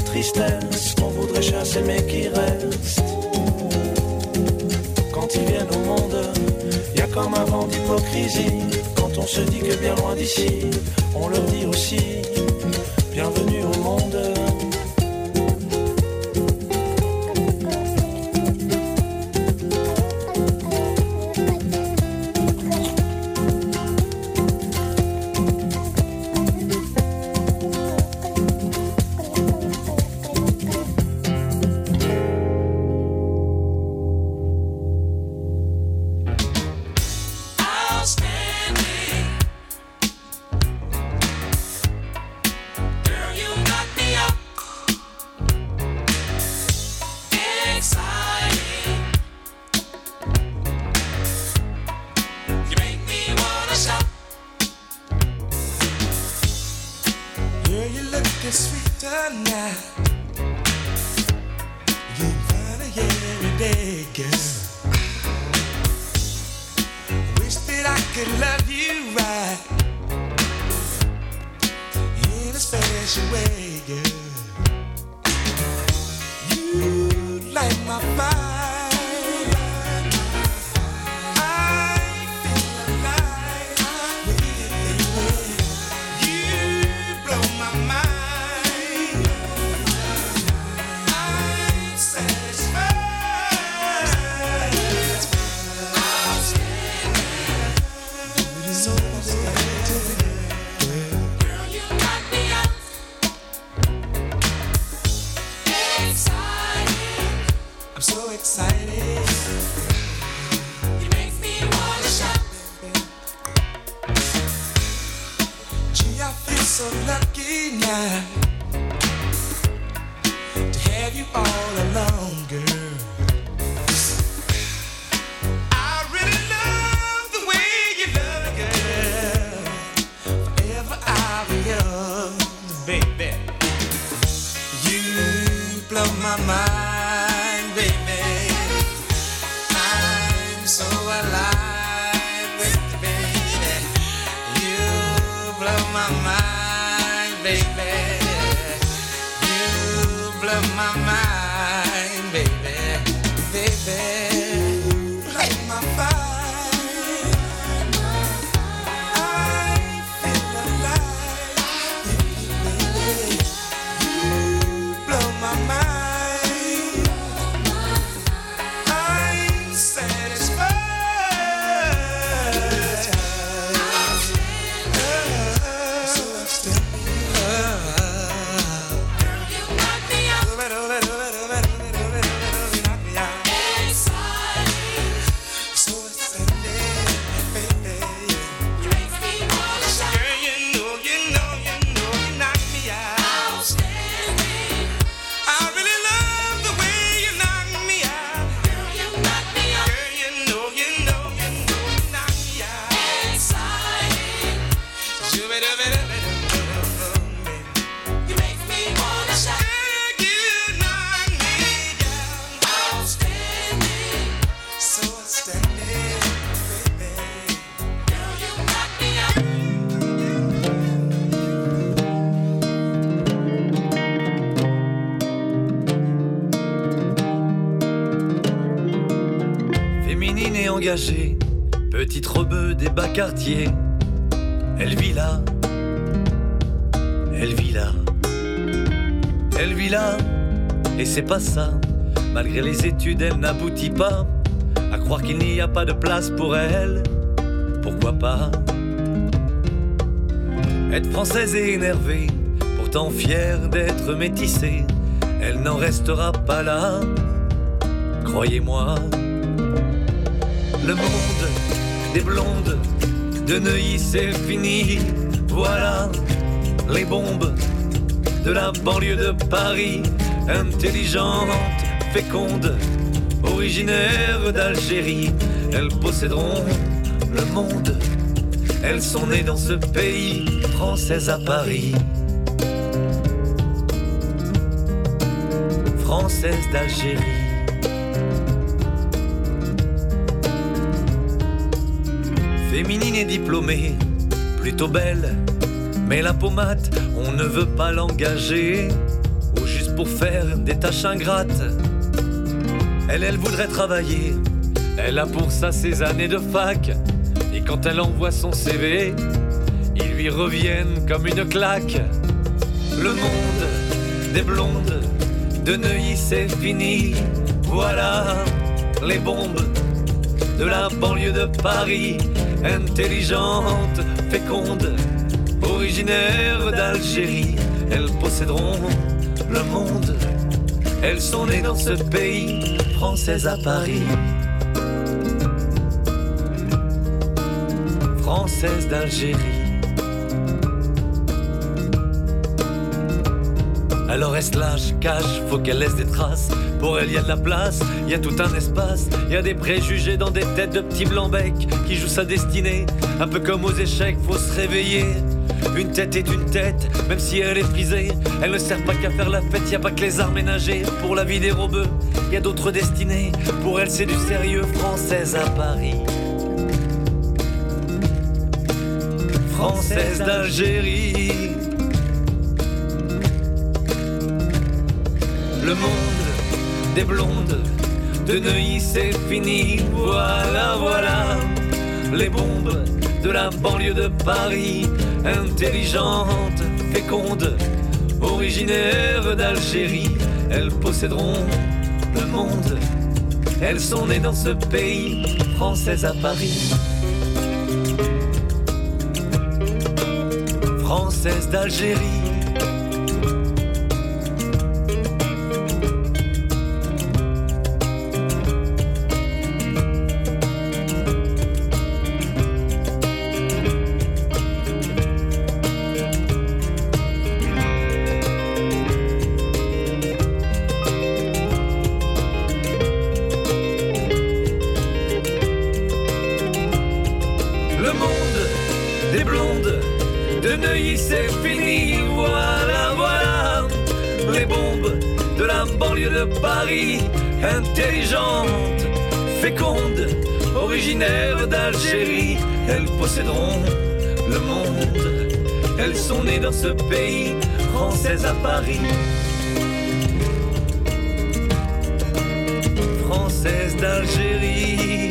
tristesse qu'on voudrait chasser mais qui reste. Quand ils viennent au monde, y a comme un vent d'hypocrisie. Quand on se dit que bien loin d'ici, on leur dit aussi bienvenue au monde. Petite rebeu des bas quartiers, elle vit là, elle vit là, elle vit là, et c'est pas ça. Malgré les études, elle n'aboutit pas à croire qu'il n'y a pas de place pour elle. Pourquoi pas être française et énervée, pourtant fière d'être métissée, elle n'en restera pas là, croyez-moi. Le monde des blondes de Neuilly c'est fini. Voilà les bombes de la banlieue de Paris. Intelligente, féconde, originaire d'Algérie. Elles posséderont le monde. Elles sont nées dans ce pays, françaises à Paris. Françaises d'Algérie. Féminine et diplômée, plutôt belle, mais la peau mate, on ne veut pas l'engager. Ou juste pour faire des tâches ingrates. Elle voudrait travailler, elle a pour ça ses années de fac. Et quand elle envoie son CV, ils lui reviennent comme une claque. Le monde des blondes de Neuilly c'est fini. Voilà les bombes de la banlieue de Paris. Intelligentes, fécondes, originaires d'Algérie. Elles posséderont le monde. Elles sont nées dans ce pays, françaises à Paris. Françaises d'Algérie. Alors est-ce lâche, cache, faut qu'elle laisse des traces. Pour elle y a de la place, y a tout un espace. Y a des préjugés dans des têtes de petits blancs-becs qui jouent sa destinée. Un peu comme aux échecs, faut se réveiller. Une tête est une tête, même si elle est frisée. Elle ne sert pas qu'à faire la fête, y a pas que les arts ménagers. Pour la vie des robeux, y a d'autres destinées. Pour elle c'est du sérieux, française à Paris. Française d'Algérie. Le monde des blondes de Neuilly c'est fini. Voilà, voilà les bombes de la banlieue de Paris. Intelligentes, fécondes, originaires d'Algérie. Elles posséderont le monde. Elles sont nées dans ce pays, françaises à Paris. Françaises d'Algérie. C'est fini, voilà, voilà les bombes de la banlieue de Paris. Intelligentes, fécondes, originaires d'Algérie. Elles posséderont le monde. Elles sont nées dans ce pays, françaises à Paris. Françaises d'Algérie.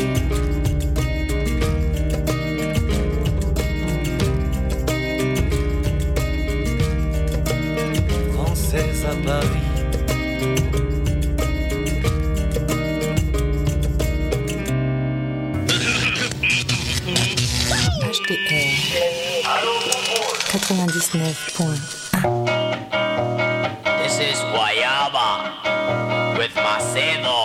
À Paris. HDR 99.1. This is Guayaba with Macedo.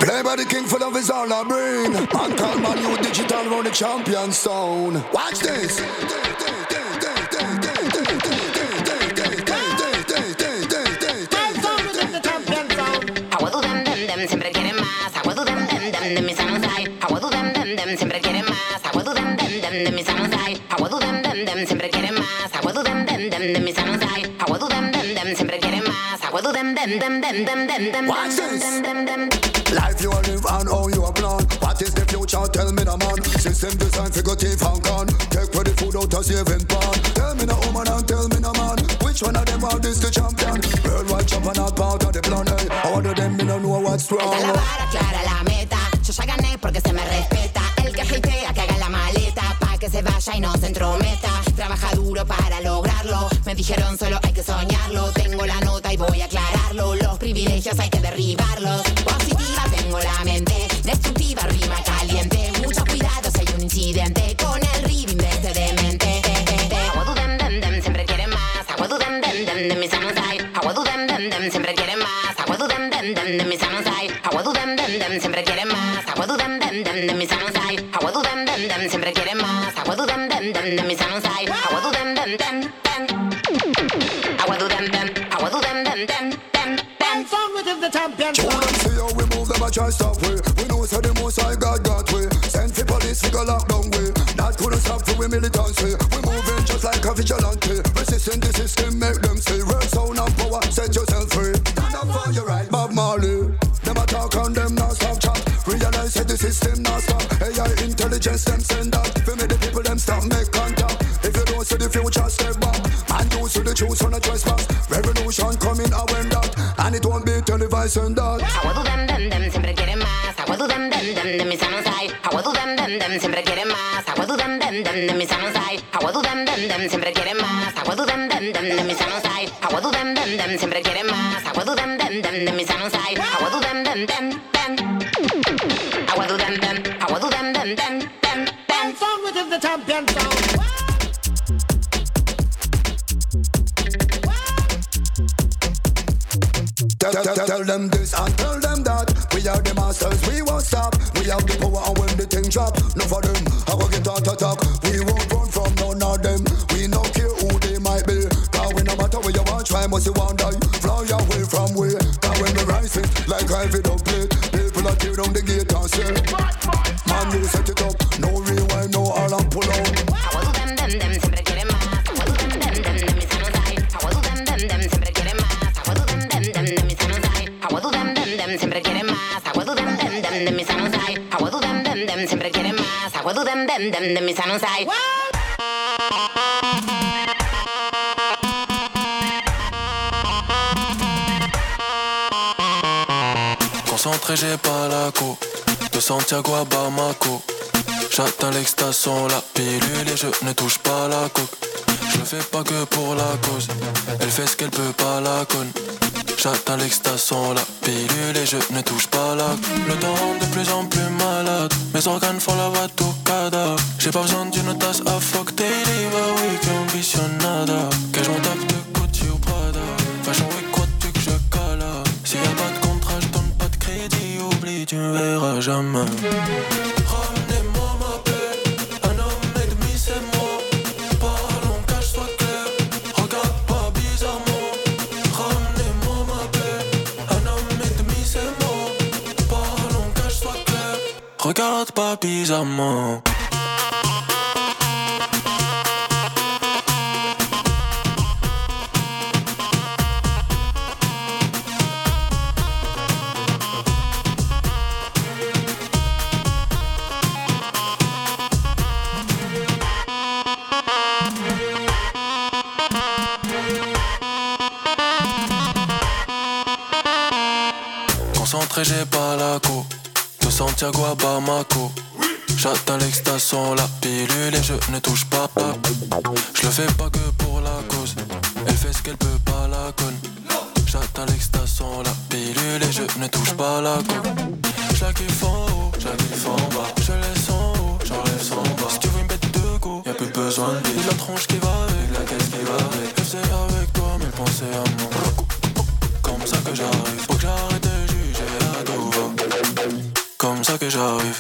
Play by the king for love is all I bring. Man call man you digital round the champion sound. Watch this. Siempre quieren más, agua du dem dem dem de mis anusai. Agua du dem dem dem siempre quieren más, agua du dem dem dem de mis anusai. Agua du dem dem dem siempre quieren más, agua du dem dem dem de mis anusai. Agua du dem dem dem siempre quieren más, agua du dem dem dem dem dem dem dem. Watch this. Life you live and how you plan. What is the future? Tell me the man. System design figurative and gone. Take for the food out of saving pan. Tell me the woman and tell me the man. Which one of them are this the champion? Worldwide champion not part of the plan. All of them me don't know what's wrong. Está la vara clara, la meta. Yo ya gané porque se me respeta. El que hatea que haga la maleta, pa' que se vaya y no se entrometa. Trabaja duro para lograrlo. Me dijeron solo hay que soñarlo. Tengo la nota y voy a aclararlo. Los privilegios hay que derribarlos. Positiva tengo la mente, destructiva rima caliente. Mucho cuidado si hay un incidente con el ribbing de este demente. Agua du dem dem dem siempre quieren más. Agua du dem dem dem de mis anusai. Agua du dem dem dem siempre quieren más. Agua du dem dem dem de mis anusai. Agua du dem dem dem siempre quieren más. Agua du dem dem dem de mis anusai. Agua du dem dem dem siempre quieren más. Agua du dem dem dem de mis anusai. Agua du dem dem dem dem. Agua du dem dem. Agua du dem dem dem dem dem. Song within the champion. See how we move them a try stop we. We know so the most I got we. Send for police we go lock down we. That couldn't stop for we militancy. We moving just like a vigilante. Resisting the system make them see. Real sound and power set yourself free. Stand up for your right. Bob Marley. Them a talk and them not stop chat. Realize that the system not stop. AI intelligence them send that. For me the people them stop make contact. If you don't see the future step back. Man you see the truth on a trespass. Revolution coming I went that. And it won't be televised and that. Agua du dem dem dem siempre quieren más. Agua du dem dem dem de mis anusai. Agua du dem dem dem siempre quieren más. Agua du dem dem dem de mis anusai. Agua du dem dem dem siempre quieren más. Agua du dem dem dem de mis anusai. Agua du dem dem dem siempre quieren más. Agua du dem dem dem de mis anusai. Agua du dem dem dem dem. Agua du dem dem. Agua du dem dem dem dem dem. Song within the champion sound. Tell them this and tell them that. We are the masters, we won't stop. We have the power and when the thing drop. No for them, I will get out attack. We won't run from none of them. We don't care who they might be. Cause we no matter where you want, try must you want die. Fly away from way. Cause when we rise it, like Ivy don't play. People are tear down the gate and say man you set it up, no rewind, no alarm pull out. Agua du dem dem dem siempre quieren más. Agua du dem dem dem de mis anusai. Agua du dem dem dem siempre quieren más. Agua du dem dem dem de mis anusai. Agua du dem dem dem siempre quieren más. Agua du dem dem dem de mis anusai. Agua du dem dem dem siempre quieren más. Agua du dem dem dem de mis anusai. Concentré, j'ai pas la co. De Santiago à Bamako. J'atteins l'excitation, la pilule et je ne touche pas la coque. Je le fais pas que pour la cause. Elle fait ce qu'elle peut pas la conne. J'atteins l'excitation, la pilule et je ne touche pas la. Le temps rend de plus en plus malade. Mes organes font la batucada. J'ai pas besoin d'une tasse à fuck daily. Bah oui, que ambitionnada. Que je m'en tape de Gucci ou Prada. Fashion week, crois-tu que je cala? S'il y a pas de contrat, je donne pas de crédit. Oublie, tu me verras jamais. Ramenez-moi ma paix. Un homme et demi, c'est moi. Parlons, cache soit clair. Regarde pas bizarrement. Ramenez-moi ma paix. Un homme et demi, c'est moi. Parlons, cache soit clair. Regarde pas bizarrement. Concentré, j'ai pas la co. De Santiago à Bamako. J'atteins l'excitation, la pilule et je ne touche pas. Je le fais pas que pour la cause. Elle fait ce qu'elle peut pas la conne. J'atteins l'excitation, la pilule et je ne touche pas la coque. Je la kiffe en haut, je la kiffe en bas. Je laisse en haut, j'enlève son bas. Si tu veux une bête de go, y'a plus besoin de vie. La tronche qui va avec, la caisse qui va avec. Je faisais avec toi, mais pensez à moi. Comme ça que j'arrive, faut que j'arrête de juger à tout va. j'arrive.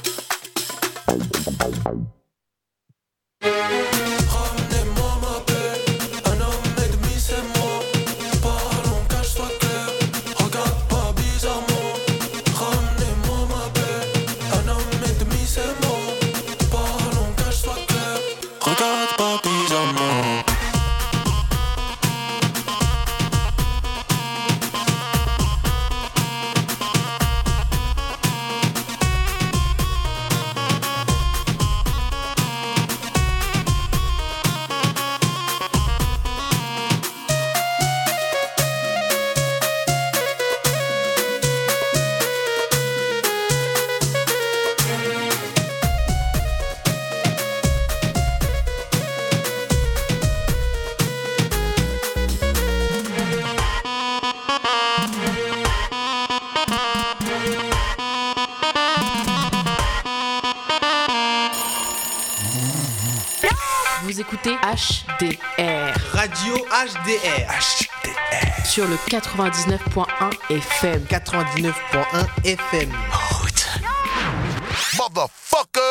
Vous écoutez HDR. Radio HDR. HDR. Sur le 99.1 FM. 99.1 FM. Route. Motherfucker!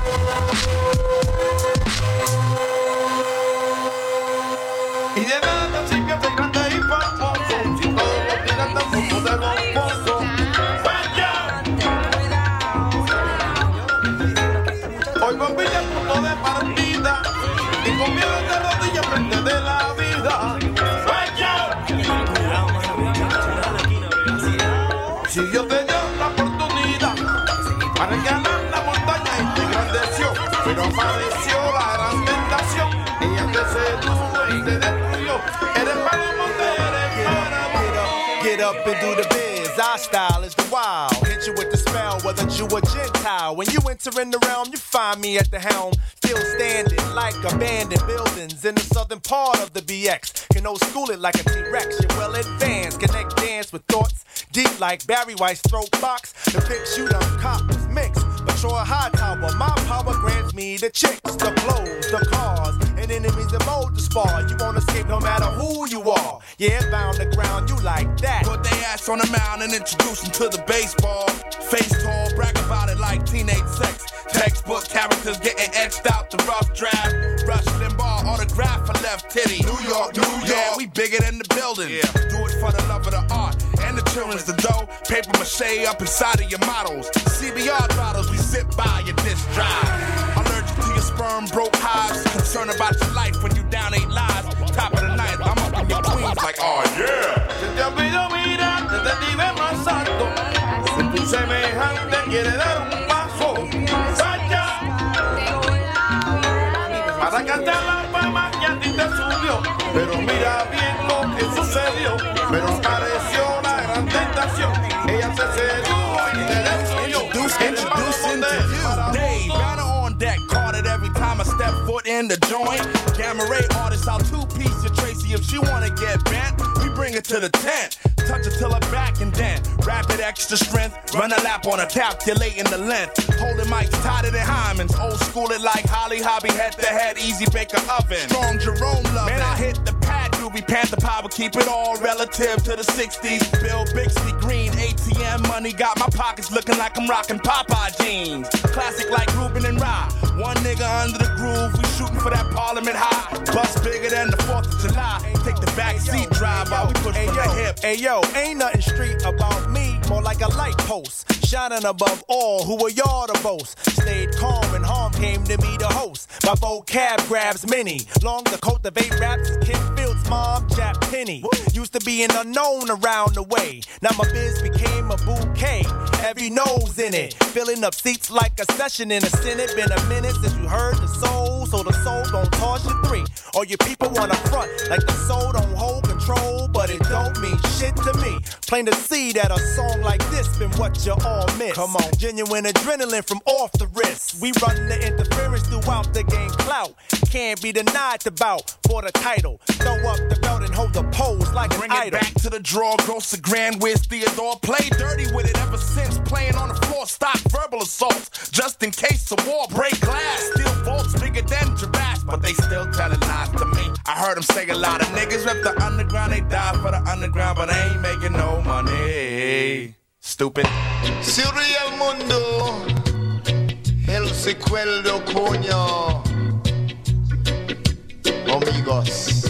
Y de nada sirve ser grande y famoso si todos los tiran tan poco de los pozos. Hoy bombilla punto de partida y con miedo de rodillas frente de la vida. Si Dios te dio la oportunidad para ganar la montaña y te engrandeció, pero apareció la gran tentación. Ella te sedujo y te destruyó. Eres para el monte, eres para mí. Get up and do the biz. Our style is the wild. Hit you with the spell, whether Jew or Gentile. When you enter in the realm, you find me at the helm. Still standing like abandoned buildings in the southern part of the BX. Can old school it like a T-Rex. You're well advanced. Connect dance with thoughts deep like Barry White's throat box. The pics you done cop was mixed. But you're a high tower. My power grants me the chicks, the clothes, the cars, and enemies that mold the spar. You won't escape no matter who you are. Yeah, bound the ground, you like that. Put they ass on the mound and introduce them to the baseball. Face tall, brag about it like teenage sex. Textbook characters getting etched out the rough draft. Rush Limbaugh, autograph for left titty. New York, yeah, we bigger than the building. Yeah. Do it for the love of the art and the children's the dough. Paper mache up inside of your models. CBR bottles, we sit by your disc drive. Allergic to your sperm, broke hives. Concerned about your life when you down 8 lives. Top of the night, I'm up in your queens like, oh yeah. Se te olvidó mirar desde el nivel más alto. Si tu semejante quiere dar un paso, vaya. Para cantar la fama que a ti te subió. Pero mira bien lo que sucedió. Pero apareció la gran tentación. Ella se sedujo y te destruyó. Introducing to you, Dave, banner on deck. Caught it every time I step foot in the joint. Gamma Ray artist, I'll two-piece your Tracy if she wanna get bent. We bring it to the tent. Touch it till her back and then rapid extra strength. Run a lap on her, calculating the length. Holding mics tighter than Hyman's. Old school it like Holly Hobby, head to head, easy baker oven. Strong Jerome love. Man, I hit the pad, Doobie Panther Power, keep it all relative to the 60s. Bill Bixby Green, ATM money, got my pockets looking like I'm rocking Popeye jeans. Classic like Ruben and Rye. One nigga under the groove, we shooting for that Parliament high. Bust bigger than the 4th of July. Take the back seat drive while we push from the hip. Hey yo, ain't nothing street about me, more like a light post. Shining above all, who are y'all to boast? Stayed calm when harm came to me to host. My vocab grabs many. Long to cultivate raps, Kid Fields, mom, Jack Penny. Used to be an unknown around the way. Now my biz became a bouquet. Heavy nose in it. Filling up seats like a session in the Senate. Been a minute since you heard the soul, so the soul don't toss you 3. All you people wanna front like the soul don't hold control, but it don't mean shit to me. Plain to see that a song like this been what you all miss. Come on, genuine adrenaline from off the wrist. We run the interference throughout the game clout. Can't be denied to bout for the title. Throw up the belt and hold the pose like an idol. Bring it back to the draw, gross a grand with Theodore. Play dirty with it ever since playing on the floor. Stop verbal assaults, just in case of war. Break glass, steal vaults bigger than giraffes, but they still telling lies to me. I heard them say a lot of niggas rep the underground, they die for the underground, but they ain't making no money. Stupid. Surreal Mundo, el secuelo coño, amigos.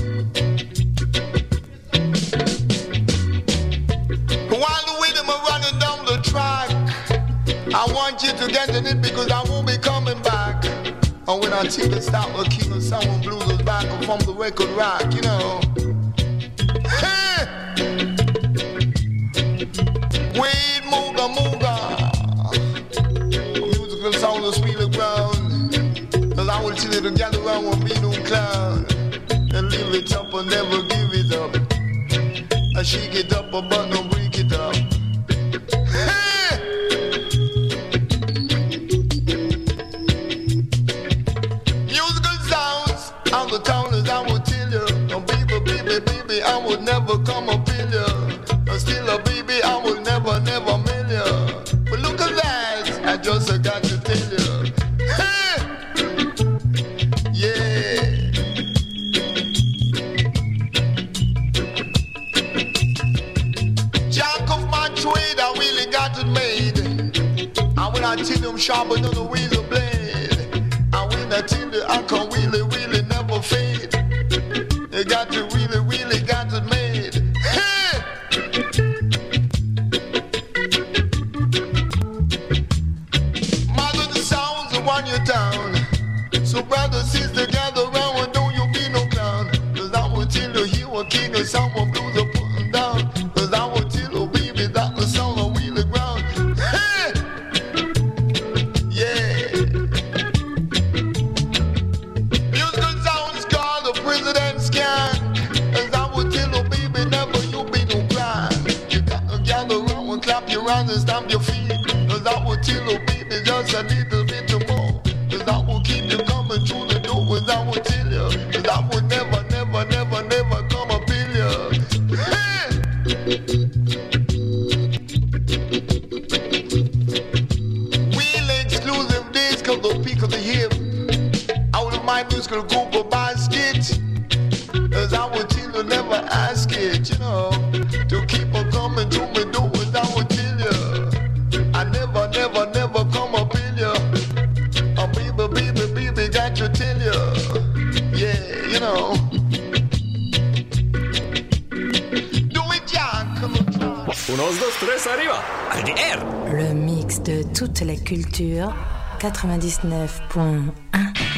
While the rhythm are running down the track, I want you to get in it because I won't be coming back. And when I take the start with King of Sound and Blues was back from the record rack, you know. Hey! Wait, mooga mooga. Musical sound of speed the ground. Cause I will chill it together around with me no clown. And leave it up and never give it up. I shake it up but don't break it up. Hey! Musical sounds on the towners I will tell you. No baby, baby, baby, I would never come up in you. Still a baby, I will never, never mail you. But look at that, I just got to tell you. Hey! Yeah. Jack of my trade, I really got it made. And when I tell them sharper than a razor blade. I tell you, I can really, really never fade. You got to really, really got it made. Hey! Mother, the sounds of one your town. So brother, sister, gather round and don't you be no clown. Cause I will tell you, he will king and someone blues are putting down. Cause I will tell you, baby, that the sound of wheel the ground. Hey! Yeah. Musical sounds called the president's gang. Cause I will tell you, baby, never you be no blind. You got to gather round and clap your hands and stamp your feet. Cause I will tell you, baby, just a little bit more. Cause I will keep you coming through the door. Cause I will tell you, cause I would never, never, never, never come up in you. Hey! Real exclusive days cause the peak of the hip. Out of my musical group of basket. Cause I would tell you, never ask it, you know. To keep on coming through my door. Cause I would tell you, I never, never, never come up in you. Oh, baby, baby, baby, got to tell you. Yeah, you know. Do it, Jack. Come on. 1, 2, 3, arriva. RDR. Le mix de toute la culture 99.1